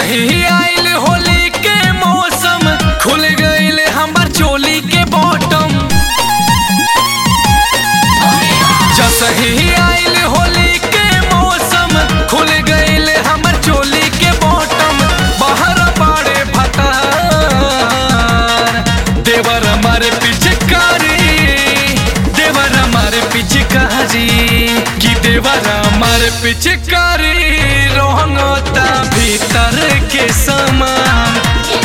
जसही आइल होली के मौसम खुल गइल हमर चोली के बॉटम। जसही आइल होली के मौसम खुल गइल हमर चोली के बॉटम। बाहर बाड़े भतार देवर हमारे पिचकारी, देवर हमारे पिचकारी की देवर हमारे पिचकारी रोहंगता भीतर के समान।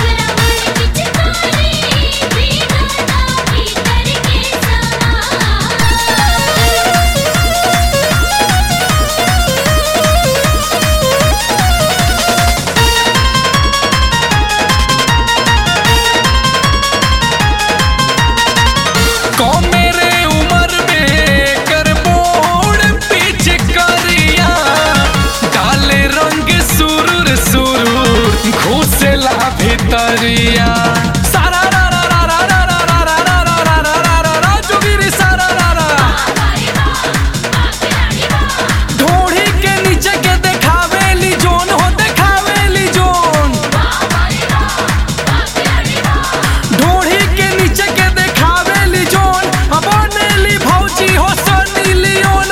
घुसेला भितरिया सारा रा रा रा रा रा रा रा रा रा रा रा रा रा रा जोगिरी सारा रा रा। ढोढ़ी के नीचे के देखावेली जोन हो, देखावेली जोन। ढोढ़ी के नीचे के देखावेली जोन। अब नेली भौजी हो सनी लियोन।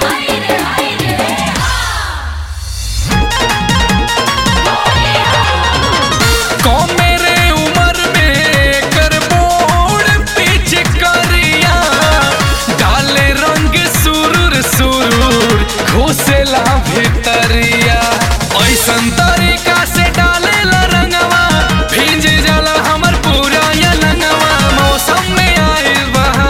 घुसेला भितरिया ऐसन तरीका से डालेला रंगवा भीज जाला हमर पूरा या लंगवा। मौसम में आइल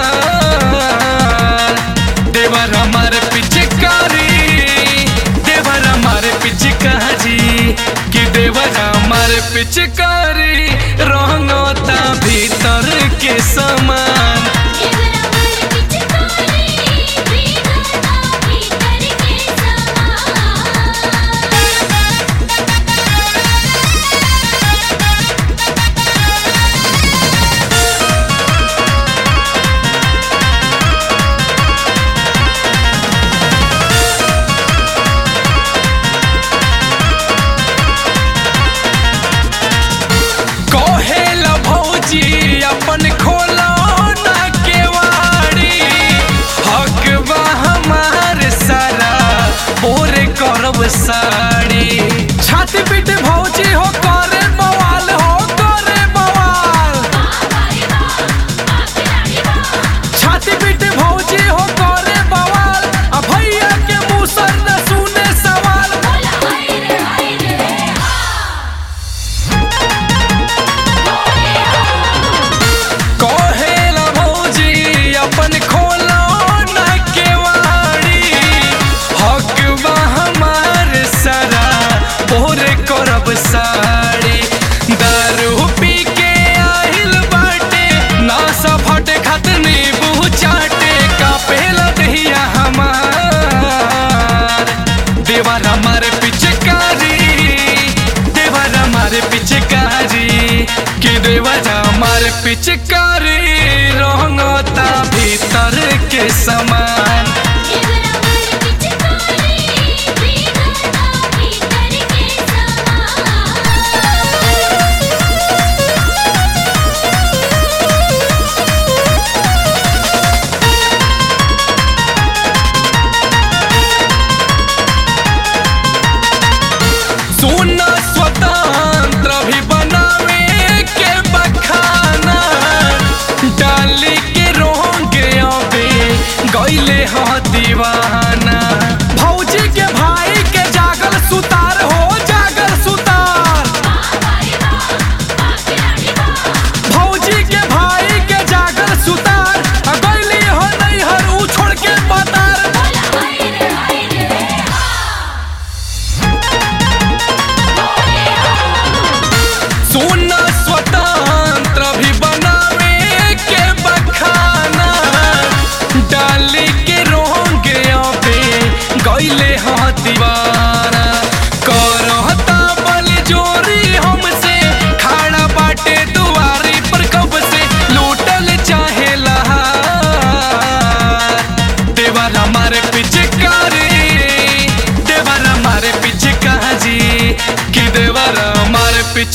बहार देवर हमारे पिचकारी, देवर हमारे पिचकारी कि देवर हमारे पिचकारी रंगता भीतर के समान। अपन खोलो ना केवाड़ी हक बा हमार सारा बोरे करब साड़ी। छाती पीट भौजी हो करे बवाल हो, करे बवाल। छाती पीट भौजी हो करे बवाल। अब भैया के मुँह सर न सुने सवाल। अपन खोलो ना केवाड़ी हक बा हमार सारा बोरे करब साड़ी। दारू पी के आइल बाटे नासा फटे खातिर नींबू चाटे कापेला दहिया हमार देवर हमारे पिचकारी, देवर हमारे पिचकारी कि देवर हमारे पिचकारी रंगता भीतर के समान। सुना स्वतंत्र भी बनावे के बखाना डाली के रोंगे अबे गइले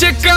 पिचकारी